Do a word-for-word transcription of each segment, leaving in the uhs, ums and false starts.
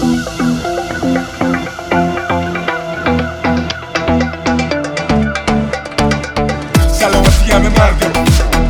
سلامتی همه مردم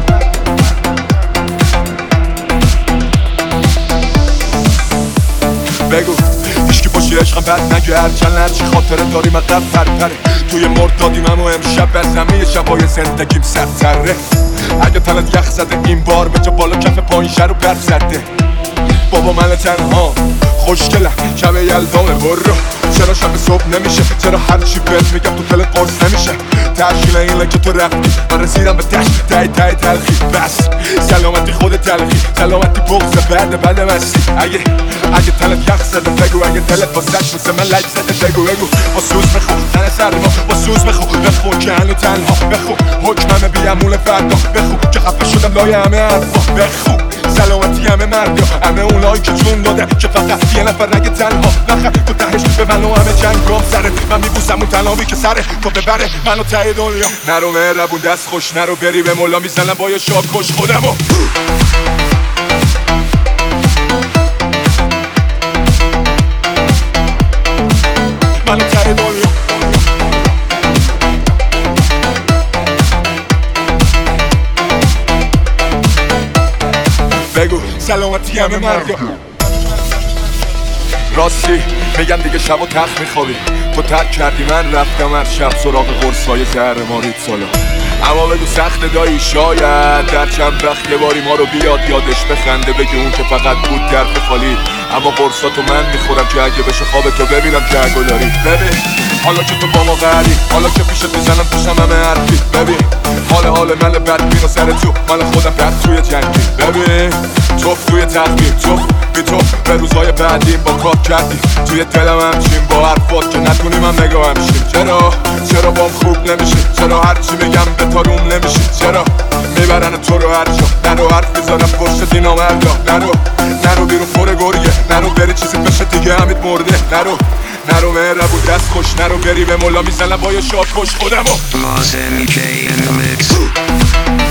بگو هیچکی باشی عشقم بد نگه هرچند هرچی خاطره داری من قد پره توی مرد دادیم اما امشب بر زمین شبای زندگیم سرتره اگه تنت یخ زده این بار به جا بالا کف پایین شر رو بر زده بابا من تنها خوشگلم شب یلدامه برو چرا شب صبح نمیشه چرا هرچی بهت میگم تو دلت قرص نمیشه تشکیل اینه که تو رفتی من رسیدم به دشت تای تای تلخی بس سلامتی خود تلخی سلامتی بغض بعد بعد مستی اگه اگه تنت یخ زده بگو اگه دلت واسش مثل من لج زده بگو بگو با سوز بخو تن سرما با سوز بخو بخو که هنو تنها بخو حکمم بیامول فردا بخو که خفه شدم لای همه حرفا بخو سلامتی همه مردیا همه اونایی که جون داده که فقط یه نفر نگه تنها نخر تو تهش به من و همه جنگام سره من میبوسم اون تنهایی که سره تو ببره منو ته دنیا نرو مهربون دست خوش نرو بری به مولا میزنم با یه شاب کش خودمو منو ته دنیا بگو سلامتی همه مردم راستی میگن دیگه شب و تخت میخوابی تو ترک کردی من رفتم هر شب سراغ قرصای زهر مارید سالا اما بگو سخت دایی شاید در چند وقت یه باری ما رو بیاد یادش بخنده بگی اون که فقط بود درد خالی اما قرصاتو من میخورم که اگه بشه خوابتو ببینم که اگه داری ببین حالا که تو با ما قهری حالا که پیشت میزنم توشم همه حرفی ببین حال حال من بد بین و سر تو من خودم بد توی جنگی ببین توف توی تخمیم توف بی تو به روزهای بعدیم با کار کردیم توی دلم همچین با حرفات که نتونیم هم نگاه همشیم چرا چرا بام خوب نمیشه چرا هرچی میگم به تاروم نمیشه چرا میبرن تو رو هر جا نرو حرف میزنم پشت دینا مردا نرو نرو بیرون پر گریه نرو بری چیزی بشه دیگه همید مرده نرو نرو مهربون دست خوش نرو بری به مولا میزنم با یه شاب کش خودمو Boss M K in the mix.